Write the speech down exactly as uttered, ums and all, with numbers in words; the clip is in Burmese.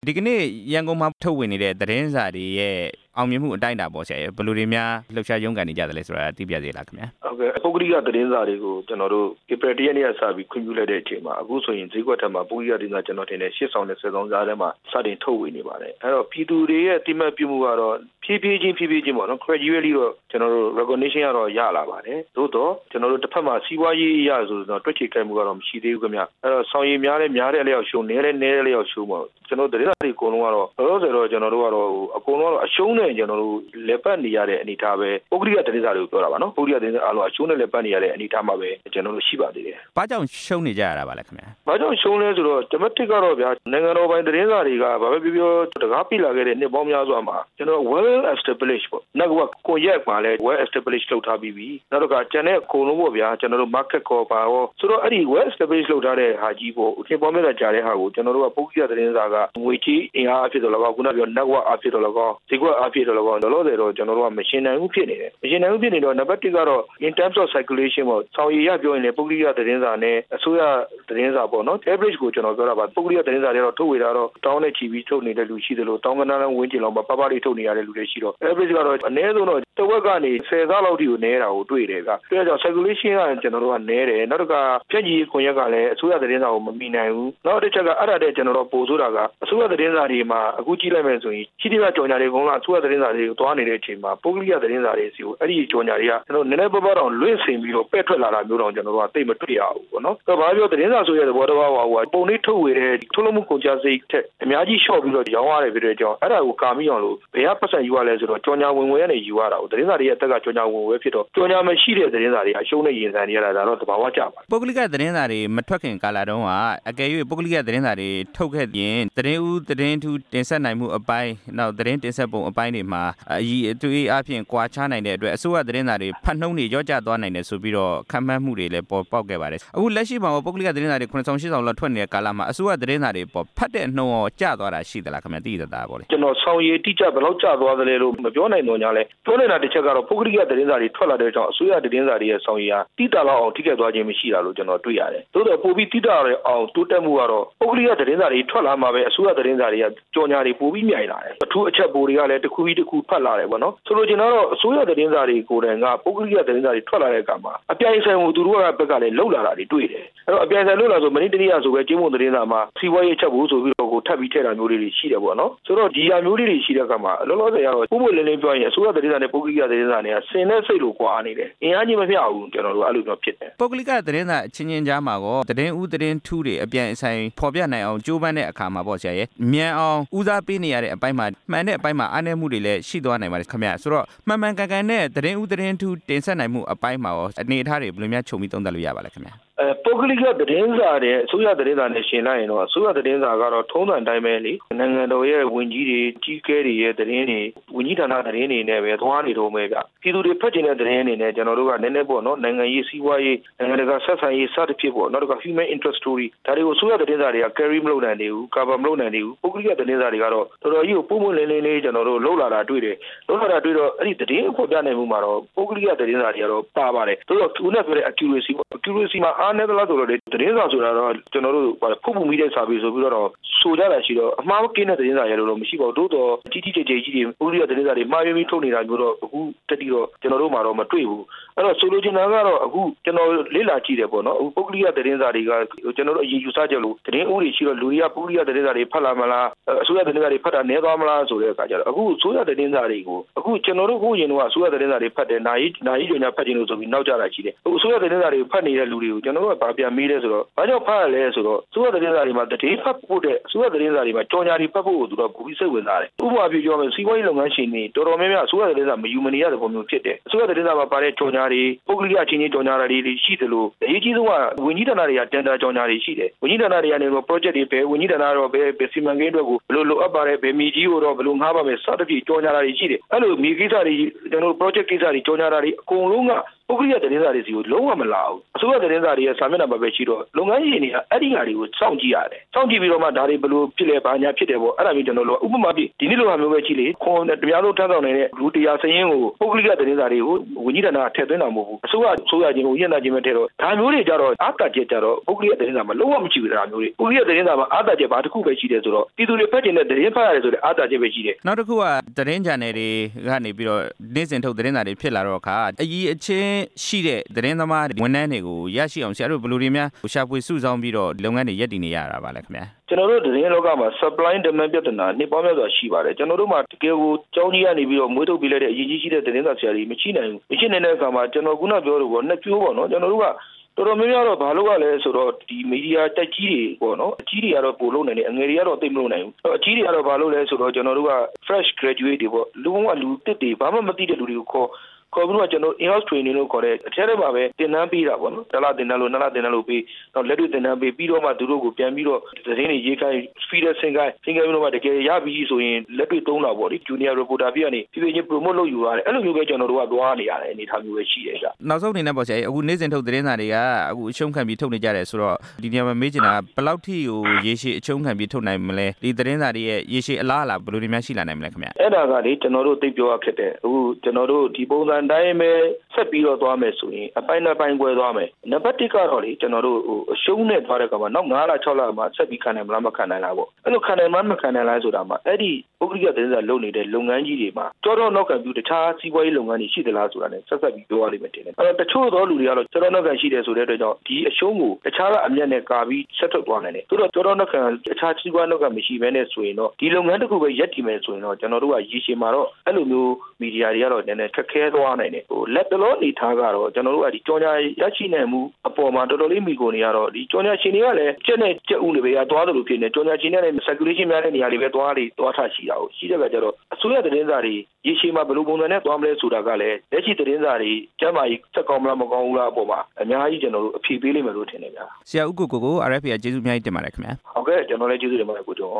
ဒီကနေ့ရန်ကုန်မှာထုတ်ဝေနေတဲ့သတင်းစာတွေရဲ့အောင်မြင်မှုအတိုင်းအတာပေါ့ဆရာဘယ်လိုတွေများလှုပ်ရှားရုန်းကန်နေကြတယ်လဲဆိုတာသိပြသေးလားခင်ဗျာဟုတ်ကဲ့ပုဂ္ဂလိကသတင်းစာတွေကိုကျွန်တော်တို့ April တစ်ရက်နေ့ကစပြီးခွင့်ပြုလိုက်တဲ့အချိန်မှာအခုဆိုရင်ဈေးကွက်ထက်မှာပုဂ္ဂလိကသတင်းစာကျွန်တော်ထင်တယ်ရှစ်ဆောင်နဲ့ဆယ်ဆောင်ကြားထဲမှာစတင်ထုတ်ဝေနေပါတယ်အဲ့တော့ပြည်သူတွေရဲ့တိမှတ်ပြုမှုကတော့ဖြည်းဖြည်းချင်းဖြည်းဖြည်းချင်းပေါ့နော် gradually တော့ကျွန်တော်တို့ recognition ကတော့ရလာပါတယ်သို့တော့ကျွန်တော်တို့တစ်ဖက်မှာစီးပွားရေးရဆိုတော့တွက်ချေကိုက်မှုကတော့မရှိသေးဘူးခင်ဗျအဲ့တော့ဆောင်ရည်များလဲများတဲ့လျောက်ရှုံးနည်းလဲနည်းတဲ့လျောက်ရှုံးပေါ့ကျွန်တော်သတင်းစာတွေအကုန်လုံးကတော့ဘယ်လိုဆိုတော့ကျွန်တော်တို့ကတော့အကုန်လုံးကတော့အရှုံးနဲ့ကျွန်တော်တို့လက်ပတ်နေရတဲ့အနေအထားပဲပုဂ္ဂလိကသတင်းစာတွေကိုပြောတာပါနော်ပုဂ္ဂလိကသတင်းစာအားလုံးအရှုံးနဲ့လက်ပတ်နေရတဲ့အနေအထားမှာပဲကျွန်တော်တို့ရှိပါသေးတယ်။ဘာကြောင့်ရှုံးနေကြရတာပါလဲခင်ဗျာ။ဘာကြောင့်ရှုံးလဲဆိုတော့ဓမ္မတစ်ကတော့ဗျာနိုင်ငံတော်ပိုင်းသတင်းစာတွေကဘာပဲပြောပြောတကားပြလာခဲ့တဲ့နှစ်ပေါင်းများစွာမှာကျွန်တော် well established ပေါ့။နောက်ကကိုရက်မှာလဲ well established လုပ်ထားပြီးပြီ။နောက်တော့ကျန်တဲ့အကုန်လုံးပေါ့ဗျာကျွန်တော်တို့ market call ပါရောဆိုတော့အဲ့ဒီ well established လုပ်ထားတဲ့ဟာကြီးပေါ့အထင်ပေါ်မဲ့ကြားတဲ့ဟာကိုကျွန်တော်တို့ကပုဂ္ဂလိကသတင်းစာကငွေကြီးအင်အားအဖြစ်တော့လည်းခုနပြော network အဖြစ်တော့လည်းဈေးကွက်အဖြစ်တော့လည်းလောလောဆယ်တော့ကျွန်တော်တို့ကမရှင်းနိုင်ဘူးဖြစ်နေတယ်။မရှင်းနိုင်ဘူးဖြစ်နေတော့နံပါတ်တစ်ကတော့ in terms of circulation ပေါ့ဆောင်ရည်ရပြောရင်လည်းပုဂ္ဂလိကသတင်းစာနဲ့အစိုးရသတင်းစာပေါ့နော် average ကိုကျွန်တော်ပြောတာပါပုဂ္ဂလိကသတင်းစာတွေတော့ထုတ်ဝေတာတော့တောင်းနဲ့ချီပြီးထုတ်နေတဲ့လူရှိသလိုတောင်းကနန်းဝင်းကျင်လောက်မှာပပလေးထုတ်နေရတဲ့လူတွေရှိတော့ average ကတော့အနည်းဆုံးတော့တစ်ဝက်ကနေဆယ်ဆလောက်ထိကိုနည်းတာကိုတွေ့တယ်ကအဲဒါကြောင့် circulation ကကျွန်တော်တို့ကနည်းတယ်နောက်တစ်ခါဖြန့်ကြီးခွင့်ရက်ကလည်းအစိုးရသတင်းစာကိုမမီနိုင်ဘူးနောက်တစ်ချက်ကအဲ့ဒါတည်းကျွန်တော်တို့ပို့ဆိုတာကအစိုးရသတင်းစာတွေမှာအခုကြည့်လိုက်မယ်ဆိုရင်ရှိသေးတာကြော်ညာတွေကုန်းလားအစိုးရသတင်းစာတွေကိုတွားနေတဲ့အချိန်မှာပုဂ္ဂလိကသတင်းစာတွေစီကိုအဲ့ဒီကြော်ညာတွေကကျွန်တော်နည်းနည်းပါးပါးတော့လွင့်စင်ပြီးတော့ပဲ့ထွက်လာတာမျိုးတော့ကျွန်တော်တို့ကသိမတွေ့ရဘူးပေါ့နော်။ဒါဘာပြောသတင်းစာဆိုရတဲ့ဘောတော်ဘာဟိုပုံလေးထုတ်ဝေတဲ့ထုတ်လုပ်မှုကုန်ကျစရိတ်ထက်အများကြီးရှော့ပြီးတော့ရောင်းရတယ်ဖြစ်တဲ့ကြောင့်အဲ့ဒါကိုကာမိအောင်လို့ဘယ်ကပတ်စံယူရလဲဆိုတော့ကြော်ညာဝင်ဝင်ကနေယူရတာကိုသတင်းစာတွေရဲ့အသက်ကကြော်ညာဝင်ဝင်ဖြစ်တော့ကြော်ညာမရှိတဲ့သတင်းစာတွေအရှုံးနဲ့ရင်ဆိုင်နေရတာဒါတော့သဘာဝကျပါပုဂ္ဂလိကသတင်းစာတွေမထွက်ခင်ကာလတုန်းကအကယ်၍ပုဂ္ဂလိကသတင်းစာတွေထုတ်ခဲ့ရင်သတင်းဦးသတင်းထူးတင်ဆက်နိုင်မှုအပိုင်းနောက်သတင်းတင်ဆက်ပုံအပိုင်းတွေမှာအကြီးအသွေးအပြင်ကွာခြားနိုင်တဲ့အတွက်အစိုးရသတင်းစာတွေဖတ်နှုံးတွေရော့ကျသွားနိုင်တယ်ဆိုပြီးတော့ခံမှန်းမှုတွေလည်းပေါ်ပေါက်ခဲ့ပါတယ်အခုလက်ရှိမှာပုဂ္ဂလိကသတင်းစာတွေခုနှစ်ဆောင်ရှစ်ဆောင်လောက်ထွက်နေတဲ့ကာလမှာအစိုးရသတင်းစာတွေပေါ်ဖတ်တဲ့နှုံးရောကျသွားတာရှိသလားခင်ဗျာသိရတာပေါ့လေကျွန်တော်ဆောင်ရည်တိကျဘယ်လောက်ကျသွားသလဲလို့မပြောနိုင်တော့ညာလဲပြောနေတာတစ်ချက်ကတော့ပုဂ္ဂလိကသတင်းစာတွေထွက်လာတဲ့ကြောင့်အစိုးရသတင်းစာတွေရဲ့ဆောင်ရည်ဟာတိကျလောက်အောင်ထိခိုက်သွားခြင်းမရှိတာလို့ကျွန်တော်တွေ့ရတယ်သို့တော့ပိုပြီးတိကျရအောင်တိုးတက်မှုကတော့ပုဂ္ဂလိကသတင်းစာတွေထွက်လာမှာပဲအစိုးရသတင်းစာတွေကကြော်ညာတွေပိုပြီးမြိုင်လာတယ်အထူးအချက်ပိုတွေကလည်းတစ်ခုပြီးတစ်ခုဖတ်လာတယ်ပေါ့နော်ဆိုလိုချင်တာတော့အစိုးရသတင်းစာတွေကိုယ်တိုင်ကပုဂ္ဂလိကသတင်းစာတွေထွက်လာတဲ့အခါမှာအပြိုင်ဆိုင်မှုသူတို့ကဘက်ကလည်းလှုပ်လာတာတွေတွေ့တယ်အဲ့တော့အပြိုင်ဆိုင်လှုပ်လာဆိုမနေ့တနေ့ကဆိုပဲကျင်းပုံသတင်းစာမှာစီးပွားရေးချက်ဖို့ဆိုပြီးတော့ကိုထပ်ပြီးထည့်တာမျိုးလေးတွေရှိတယ်ပေါ့နော်ဆိုတော့ဒီဟာမျိုးလေးတွေရှိတဲ့အခါမှာလောလောဆယ်ကတော့ပုံမှန်လင်းလင်းပြောရင်အစိုးရသတင်းစာနဲ့ပုဂ္ဂလိကသတင်းစာတွေကဆင်တဲ့စိတ်လို့ကွာနေတယ်အင်အားကြီးမမျှဘူးကျွန်တော်တို့အဲ့လိုမျိုးဖြစ်တယ်ပုဂ္ဂလိကသတင်းစာအချင်းချင်းကြားမှာကောသတင်းဦးသတင်းထူးတွေအပြိုင်ဆိုင်ဖော်ပြနိုင်အောင်ကြိုးပမ်းတဲ့အခါမှာပေါ့ဆရာရဲ့မြန်အောင်ဦးစားပေးနေရတဲ့အပိုင်းမှာမှန်တဲ့အပိုင်းမှာအားနည်းမှုတွေလည်းရှိသွားနိုင်ပါတယ်ခင်ဗျဆိုတော့မှန်မှန်ကန်ကန်နဲ့သတင်းဦးသတင်းထူးတင်ဆက်နိုင်မှုအပိုင်းမှာရောအနေအထားတွေဘယ်လိုများခြုံပြီးသုံးသပ်လို့ရပါလဲခင်ဗျအဲပုဂ္ဂလိကသတင်းစာတဲ့အစိုးရသတင်းစာနဲ့ရှင်လိုက်ရင်တော့အစိုးရသတင်းစာကတော့ထုံးစံတိုင်းပဲလေနိုင်ငံတော်ရဲ့ဝန်ကြီးတွေကြီးကဲတွေရဲ့သတင်းတွေဝန်ကြီးဌာနသတင်းတွေနဲ့ပဲသွားနေတော့မယ်ဗျပြည်သူတွေဖတ်ကျင်တဲ့သတင်းတွေနဲ့ကျွန်တော်တို့ကနည်းနည်းပေါ့နော်နိုင်ငံရေးစီးပွားရေးနိုင်ငံတကာဆက်ဆံရေးစသဖြင့်ပေါ့နောက်တစ်ခါ human interest story ဒါတွေကိုအစိုးရသတင်းစာတွေက carry မလုပ်နိုင်သေးဘူး cover မလုပ်နိုင်သေးဘူးပုဂ္ဂလိကသတင်းစာတွေကတော့တော်တော်ကြီးကိုပုံမှန်လင်းလင်းလေးကျွန်တော်တို့လှုပ်လာတာတွေ့တယ်လှုပ်လာတာတွေ့တော့အဲ့ဒီသတင်းအဖို့ပြနိုင်မှုမှာတော့ပုဂ္ဂလိကသတင်းစာတွေကတော့ပါပါတယ်တော်တော်သူနဲ့ပြောတဲ့ accuracy accuracy မှာအားနည်းသလားဆိုတော့သတင်းစာဆိုတာတော့ကျွန်တော်တို့ဖုတ်ဖူမိတဲ့စာပေဆိုပြီးတော့ဆိုကြတာရှိတော့အမှားကင်းတဲ့သတင်းစာရလို့တော့မရှိပါဘူးတိုးတော့ကြီးကြီးကျယ်ကျယ်ကြီးတွေပုဂ္ဂလိကသတင်းစာတွေမှားယွင်းပြီးထုတ်နေတာမျိုးတော့အခုတက်ပြီးတော့ကျွန်တော်တို့မှာတော့မတွေ့ဘူးအဲ့တော့ဆိုလိုချင်တာကတော့အခုကျွန်တော်လေ့လာကြည့်တယ်ပေါ့နော်အခုပုဂ္ဂလိကသတင်းစာတွေကကျွန်တော်တို့အရင်ယူဆကြလို့သတင်းဥပဒေရှိတော့လူတွေကပုဂ္ဂလိကသတင်းစာတွေဖတ်လာမလားအစိုးရသတင်းစာတွေဖတ်တာနည်းသွားမလားဆိုတဲ့အခါကျတော့အခုအစိုးရသတင်းစာတွေကိုအခုကျွန်တော်တို့ခုရင်တော့အစိုးရသတင်းစာတွေဖတ်တယ်နိုင်နိုင်ညညာဖတ်ခြင်းလို့ဆိုပြီးနောက်ကျတာရှိတယ်အခုအစိုးရသတင်းစာတွေဖတ်နေတဲ့လူတွေကိုကျွန်တော်တို့ကဗာပြန်မေးလဲဆိုတော့ဘာကြောင့်ဖတ်ရလဲဆိုတော့အစိုးရသတင်းစာတွေမှာသတင်းဖတ်ဖို့တဲ့အစိုးရသတင်းစာတွေမှာကြော်ညာတွေဖတ်ဖို့ကိုသူတို့ဘူပြီးစိတ်ဝင်စားတယ်ဥပမာပြပြောမယ်စီးပွားရေးလုပ်ငန်းရှင်တွေတော်တော်များများအစိုးရသတင်းစာမယူမနေရတဲ့ပုံမျိုးဖြစ်တယ်အစိုးရသတင်းစာမှာပါတဲ့ကြော်ညာတွေပုဂ္ဂလိကချင်းချင်းကြော်ညာတွေရှိသလိုအရေးကြီးဆုံးကဝန်ကြီးဌာနတွေကတန်တာကြော်ညာတွေရှိတယ်ဝန်ကြီးဌာနတွေကနေတော့ project တွေပဲဝန်ကြီးဌာနတော့ပဲစီမံကိန်းအတွက်ကိုဘယ်လိုလိုအပ်ပါတယ်ဘယ်မီကြီးကိုတော့ဘယ်လိုငှားပါမယ်စသဖြင့်ကြော်ညာတာတွေရှိတယ်အဲ့လိုမြေကိစ္စတွေကျွန်တော်တို့ project ကိစ္စတွေကြော်ညာတာတွေအကုန်လုံးကပုဂ္ဂလိကသတင်းစာတွေစီကိုလုံးဝမလာဘူးအစိုးရသတင်းစာတွေရဲ့စာမျက်နှာမှာပဲရှိတော့လုပ်ငန်းရှင်တွေကအဲ့ဒီဟာတွေကိုစောင့်ကြည့်ရတယ်စောင့်ကြည့်ပြီးတော့မှဒါတွေဘယ်လိုဖြစ်လဲဘာညာဖြစ်တယ်ပေါ့အဲ့ဒါမျိုးကျွန်တော်တို့ဥပမာပြဒီနေ့လိုဟာမျိုးပဲကြည့်လေခွန်တရားလို့ထမ်းဆောင်နေတဲ့လူတရားစရင်ကိုပုဂ္ဂလိကသတင်းစာတွေကိုဝန်ကြီးဌာနကထည့်သွင်းတာမဟုတ်ဘူးအစိုးရဆိုရခြင်းကိုရည်နာခြင်းပဲထည့်တော့ဒါမျိုးတွေကြတော့အားတာချက်ကြတော့ပုဂ္ဂလိကသတင်းစာမှာလုံးဝမရှိဘူးဒါမျိုးတွေပုဂ္ဂလိကသတင်းစာမှာအားတာချက်ဘာတစ်ခုပဲရှိတယ်ဆိုတော့ပြည်သူတွေဖတ်ကျင်တဲ့သတင်းဖတ်ရတယ်ဆိုတဲ့အားတာချက်ပဲရှိတယ်နောက်တစ်ခုကသတင်းဂျာနယ်တွေကနေပြီးတော့နေ့စဉ်ထုတ်သတင်းစာတွေဖြစ်လာတော့အခါအကြီးအချင်းရှိတဲ့သတင်းသမားဝန်ထမ်းတွေကိုရရှိအောင်ဆရာတို့ဘယ်လိုတွေများရှာဖွေစုဆောင်းပြီးတော့လုပ်ငန်းတွေရပ်တည်နေရတာပါလဲခင်ဗျာကျွန်တော်တို့သတင်းလောကမှာ supply demand ပြဿနာနှစ်ပေါင်းများစွာရှိပါတယ်ကျွန်တော်တို့မှာတကယ်ကိုကြောင်းကြီးကနေပြီးတော့မွေးထုတ်ပေးလိုက်တဲ့အရေးကြီးရှိတဲ့သတင်းစာဆရာတွေမရှိနိုင်ဘူးမရှိနိုင်တဲ့အခါမှာကျွန်တော်ခုနပြောလို့ပေါ့နှစ်ပြိုးပေါ့နော်ကျွန်တော်တို့ကတော်တော်များများတော့ဘာလို့ကလဲဆိုတော့ဒီမီဒီယာတက်ကြီးတွေပေါ့နော်အကြီးတွေကတော့ပို့လို့နိုင်တယ်အငယ်တွေကတော့သိမလို့နိုင်ဘူးအကြီးတွေကတော့ဘာလို့လဲဆိုတော့ကျွန်တော်တို့က fresh graduate တွေပေါ့လူကလူတစ်တွေဘာမှမသိတဲ့လူတွေကိုခေါ်ခေါ်ပြီးတော့ကျွန်တော် in-house training လို့ခေါ်တဲ့အထက်ထဲမှာပဲသင်တန်းပေးတာပေါ့နော်တစ်လသင်တန်းလို့နှစ်လသင်တန်းလို့ပေးတော့လက်တွေ့သင်တန်းပေးပြီးတော့မှသူတို့ကိုပြန်ပြီးတော့သတင်းတွေရေးခိုင်း feeder ဆင်ခိုင်းဆင်ခိုင်းပြီးတော့မှတကယ်ရပြီးဆိုရင်လက်တွေ့သုံးတာပေါ့လေ junior reporter ပြကနေဖြည်းဖြည်းချင်း promote လုပ်ယူရတယ်အဲ့လိုမျိုးပဲကျွန်တော်တို့ကသွားနေရတယ်အနေထားမျိုးပဲရှိတယ်ကြာနောက်ဆုံးအနေနဲ့ပေါ့ဆရာအခုနေ့စဉ်ထုတ်သတင်းစာတွေကအခုအရှုံးခံပြီးထုတ်နေကြတယ်ဆိုတော့ဒီနေရာမှာမေးချင်တာဘယ်လောက်ထိကိုရေရှည်အရှုံးခံပြီးထုတ်နိုင်မလဲဒီသတင်းစာတွေရဲ့ရေရှည်အလားအလာဘယ်လိုတွေများရှိလာနိုင်မလဲခင်ဗျအဲ့ဒါကလေကျွန်တော်တို့သိပြောရခက်တယ်အခုကျွန်တော်တို့ဒီပုံစံတိုင်းပဲဆက်ပြီးတော့သွားမယ်ဆိုရင်အပိုင်းနှစ်ပိုင်းကွဲသွားမယ်နံပါတ်တစ်ကတော့လေကျွန်တော်တို့ဟိုအရှုံးနဲ့သွားတဲ့ကောင်မှာနောက်၅လ၆လမှာဆက်ပြီးခံနိုင်မလားမခံနိုင်လားပေါ့အဲ့လိုခံနိုင်မှမခံနိုင်လားဆိုတာမှာအဲ့ဒီပုဂ္ဂလိကသတင်းစာလုပ်နေတဲ့လုပ်ငန်းကြီးတွေမှာကြောတော့နောက်ကပြီးတခြားစီးပွားရေးလုပ်ငန်းတွေရှိသလားဆိုတာနဲ့ဆက်ဆက်ပြီးပြောရလိမ့်မယ်တင်တယ်အဲ့တော့တချို့သောလူတွေကတော့ကြောတော့နောက်ကရှိတယ်ဆိုတဲ့အတွက်ကြောင့်ဒီအရှုံးကိုတခြားကအမျက်နဲ့ကာပြီးဆက်ထုတ်သွားနိုင်တယ်ဆိုတော့ကြောတော့နောက်ကတခြားစီးပွားနောက်ကမရှိဘဲနဲ့ဆိုရင်တော့ဒီလုပ်ငန်းတစ်ခုပဲရပ်တည်မယ်ဆိုရင်တော့ကျွန်တော်တို့ကရည်ရှည်မှာတော့အဲ့လိုမျိုးမီဒီယာတွေကတော့နည်းနည်းခက်ခဲသွားနိုင်တယ်ဟိုလက်တလောအနေထားကတော့ကျွန်တော်တို့ကဒီကြောညာရရှိနိုင်မှုအပေါ်မှာတော်တော်လေးမိကုန်နေရတော့ဒီကြောညာရှင်တွေကလည်းကျက်နဲ့ကျက်ဦးတွေပဲသွားသလိုဖြစ်နေကြောညာရှင်တွေလည်း circulation များတဲ့နေရာတွေပဲသွားလေသွားထရှိတာကိုရှိတဲ့ကကြတော့အစိုးရသတင်းစာတွေရေရှည်မှာဘယ်လိုပုံစံနဲ့သွားမလဲဆိုတာကလည်းလက်ရှိသတင်းစာတွေကျမ်းမာရေးစက်ကောင်းမလားမကောင်းဘူးလားအပေါ်မှာအများကြီးကျွန်တော်တို့အဖြေပေးလိမ့်မယ်လို့ထင်တယ်ဗျာဆရာဦးကိုကိုကို R F A ကကျေးဇူးအများကြီးတင်ပါတယ်ခင်ဗျာဟုတ်ကဲ့ကျွန်တော်လည်းကျေးဇူးတင်ပါတယ်ကိုကျော်